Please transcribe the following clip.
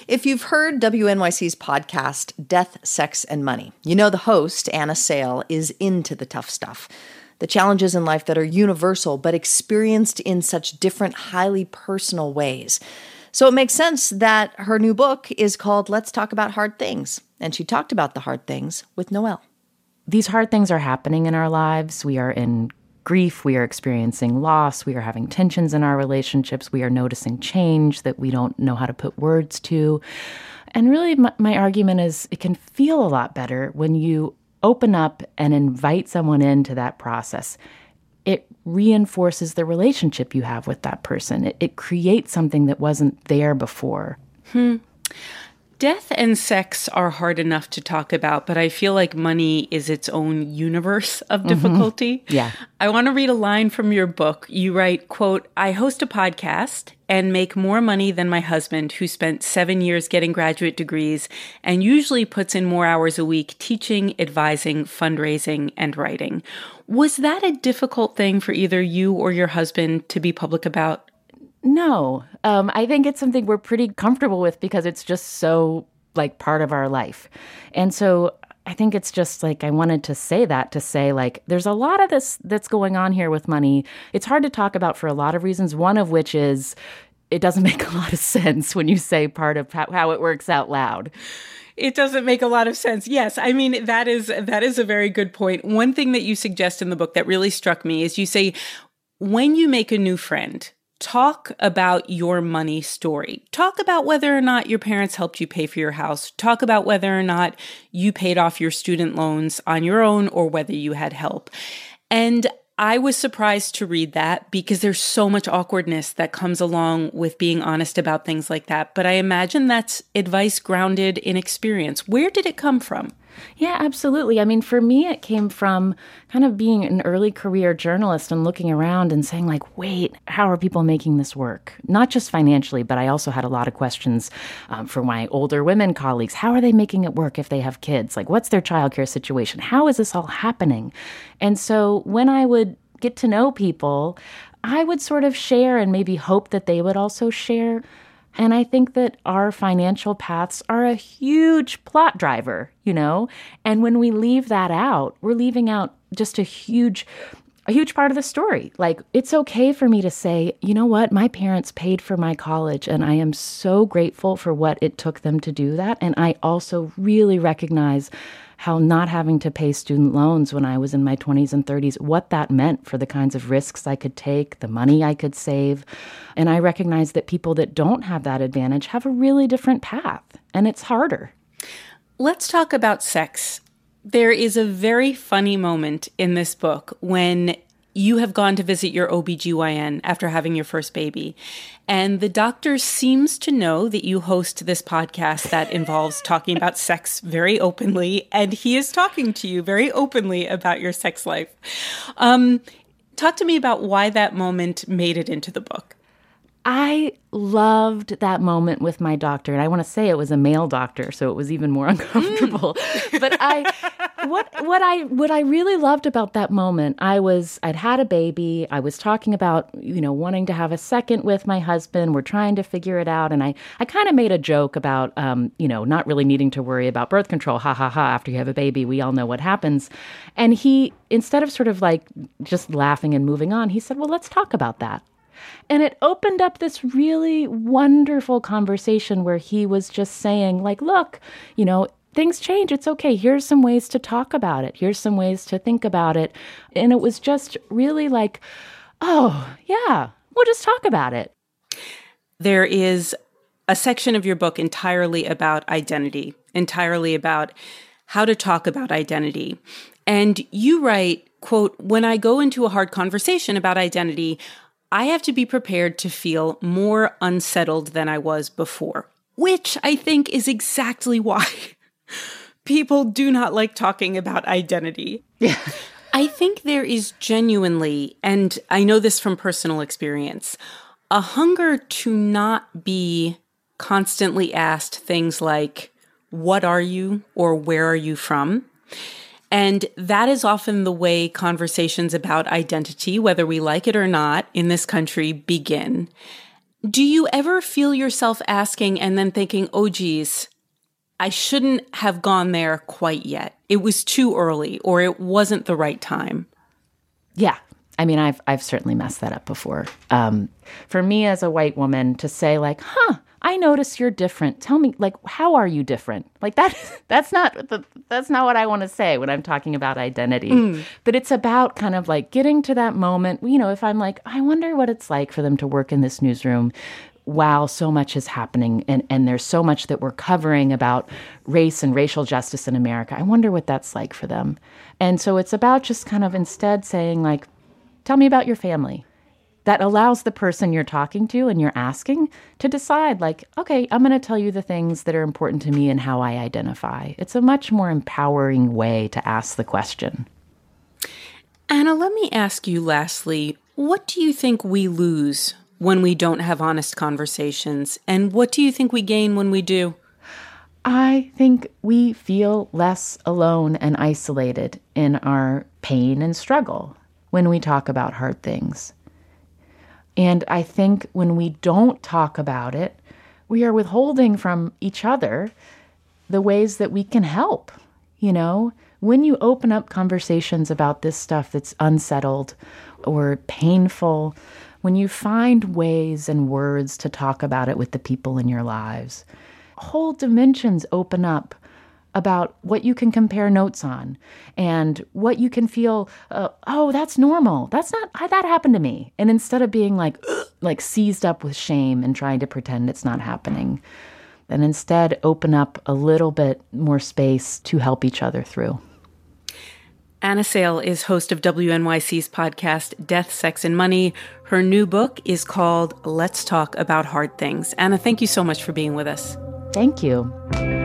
If you've heard WNYC's podcast, Death, Sex, and Money, you know the host, Anna Sale, is into the tough stuff. The challenges in life that are universal, but experienced in such different, highly personal ways. So it makes sense that her new book is called Let's Talk About Hard Things. And she talked about the hard things with Noelle. These hard things are happening in our lives. We are in grief. We are experiencing loss. We are having tensions in our relationships. We are noticing change that we don't know how to put words to. And really, my argument is it can feel a lot better when you open up and invite someone into that process. It reinforces the relationship you have with that person. It creates something that wasn't there before. Death and sex are hard enough to talk about, but I feel like money is its own universe of difficulty. Yeah. I want to read a line from your book. You write, quote, "I host a podcast and make more money than my husband, who spent 7 years getting graduate degrees and usually puts in more hours a week teaching, advising, fundraising, and writing." Was that a difficult thing for either you or your husband to be public about? No, I think it's something we're pretty comfortable with because it's just so part of our life. And so I think it's just I wanted to say that to say there's a lot of this that's going on here with money. It's hard to talk about for a lot of reasons, one of which is it doesn't make a lot of sense when you say part of how it works out loud. It doesn't make a lot of sense. Yes. I mean, that is a very good point. One thing that you suggest in the book that really struck me is you say, when you make a new friend, talk about your money story. Talk about whether or not your parents helped you pay for your house. Talk about whether or not you paid off your student loans on your own or whether you had help. And I was surprised to read that because there's so much awkwardness that comes along with being honest about things like that. But I imagine that's advice grounded in experience. Where did it come from? Yeah, absolutely. I mean, for me, it came from kind of being an early career journalist and looking around and saying wait, how are people making this work? Not just financially, but I also had a lot of questions for my older women colleagues. How are they making it work if they have kids? What's their childcare situation? How is this all happening? And so when I would get to know people, I would sort of share and maybe hope that they would also share. And I think that our financial paths are a huge plot driver, And when we leave that out, we're leaving out just a huge part of the story. It's okay for me to say, you know what, my parents paid for my college, and I am so grateful for what it took them to do that. And I also really recognize how not having to pay student loans when I was in my 20s and 30s, what that meant for the kinds of risks I could take, the money I could save. And I recognize that people that don't have that advantage have a really different path, and it's harder. Let's talk about sex. There is a very funny moment in this book when you have gone to visit your OBGYN after having your first baby. And the doctor seems to know that you host this podcast that involves talking about sex very openly. And he is talking to you very openly about your sex life. Talk to me about why that moment made it into the book. I loved that moment with my doctor, and I want to say it was a male doctor, so it was even more uncomfortable. But what I really loved about that moment, I'd had a baby. I was talking about wanting to have a second with my husband. We're trying to figure it out, and I kind of made a joke about not really needing to worry about birth control. Ha ha ha! After you have a baby, we all know what happens. And he, instead of sort of just laughing and moving on, he said, "Well, let's talk about that." And it opened up this really wonderful conversation where he was just saying, look, things change. It's okay. Here's some ways to talk about it. Here's some ways to think about it. And it was just really oh, yeah, we'll just talk about it. There is a section of your book entirely about identity, entirely about how to talk about identity. And you write, quote, "When I go into a hard conversation about identity, I have to be prepared to feel more unsettled than I was before," which I think is exactly why people do not like talking about identity. Yeah. I think there is genuinely, and I know this from personal experience, a hunger to not be constantly asked things like, "What are you?" or "Where are you from?" And that is often the way conversations about identity, whether we like it or not, in this country begin. Do you ever feel yourself asking and then thinking, oh, geez, I shouldn't have gone there quite yet. It was too early, or it wasn't the right time? Yeah. I mean, I've certainly messed that up before. For me as a white woman to say like, I notice you're different. Tell me, like, how are you different? Like that's not what I want to say when I'm talking about identity. But it's about kind of like getting to that moment, you know, if I'm like, I wonder what it's like for them to work in this newsroom while so much is happening and there's so much that we're covering about race and racial justice in America. I wonder what that's like for them. And so it's about just kind of instead saying like, tell me about your family. That allows the person you're talking to and you're asking to decide like, okay, I'm going to tell you the things that are important to me and how I identify. It's a much more empowering way to ask the question. Anna, let me ask you lastly, what do you think we lose when we don't have honest conversations? And what do you think we gain when we do? I think we feel less alone and isolated in our pain and struggle when we talk about hard things. And I think when we don't talk about it, we are withholding from each other the ways that we can help. You know, when you open up conversations about this stuff that's unsettled or painful, when you find ways and words to talk about it with the people in your lives, whole dimensions open up about what you can compare notes on and what you can feel, oh, that's normal. That happened to me. And instead of being like seized up with shame and trying to pretend it's not happening, and instead open up a little bit more space to help each other through. Anna Sale is host of WNYC's podcast, Death, Sex, and Money. Her new book is called Let's Talk About Hard Things. Anna, thank you so much for being with us. Thank you.